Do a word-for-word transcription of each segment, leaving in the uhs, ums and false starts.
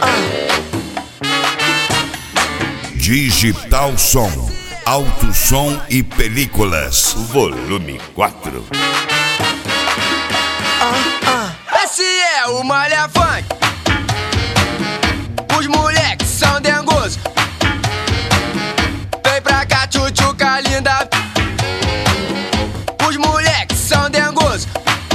Digital Som, Alto Som e Películas, volume quatro. Esse é o Malha Funk. Os moleques são dengosos. Vem pra cá, tchutchuca linda. Os moleques são dengosos.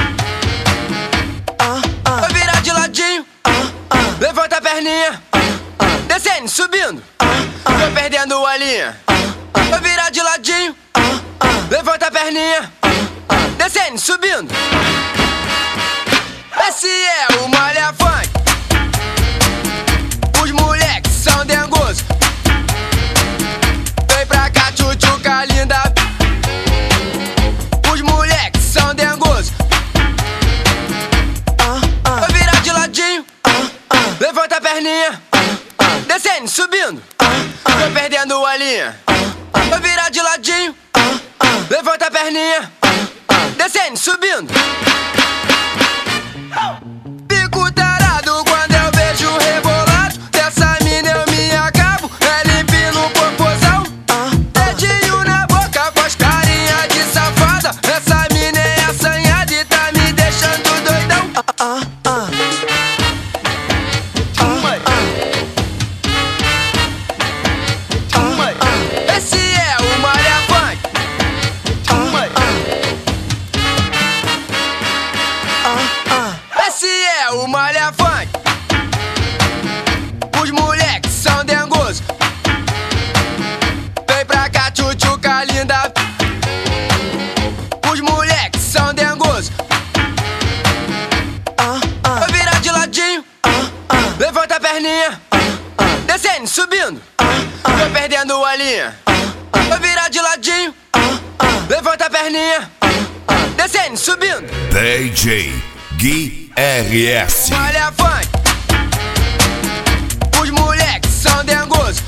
Vai virar de ladinho. Levanta a perninha. Descendo, subindo. Tô perdendo a linha. Vai virar de ladinho. Levanta a perninha. Descendo, subindo. Esse é o Malha Funk. Os moleques são dengosos. Vem pra cá, tchutchuca linda. Os moleques são dengosos. Vai virar de ladinho. Levanta a perninha. Descendo, subindo. Tô perdendo a linha. Vai virar de ladinho. Levanta a perninha. Descendo, subindo. Fico tarado quando eu vejo o rebolado dessa mina, eu me acabo. É limpinho no popozão, dedinho na boca, faz carinha de safada. Essa mina é assanhada e tá me deixando doidão. Esse é o Malha Funk. Esse é o Malha Funk. Os moleques são dengosos. Vem pra cá, tchutchuca linda. Os moleques são dengosos. Vai virar de ladinho. Levanta a perninha. Descendo, subindo. Tô perdendo a linha. Vai virar de ladinho. Levanta a perninha. Descendo, subindo. D J Gui R S. Malha Funk. Os moleques são dengosos.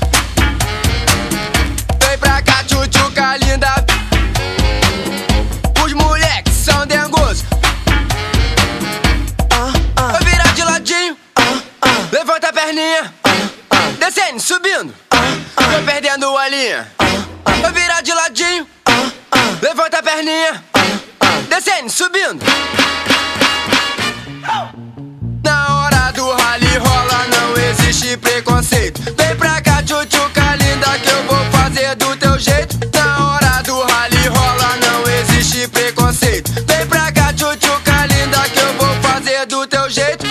Vem pra cá, tchutchuca linda. Os moleques são dengosos. Vai virar de ladinho. Levanta a perninha. Descendo, subindo. Tô perdendo a linha. Vai virar de ladinho. Levanta a perninha. Descendo, subindo. Na hora do rally rola, não existe preconceito. Vem pra cá, tchutchuca linda, que eu vou fazer do teu jeito. Na hora do rally rola, não existe preconceito. Vem pra cá, tchutchuca linda, que eu vou fazer do teu jeito.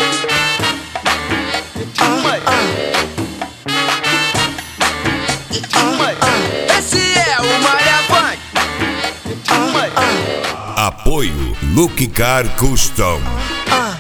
Esse é o Malha Funk. Apoio Look Car Custom.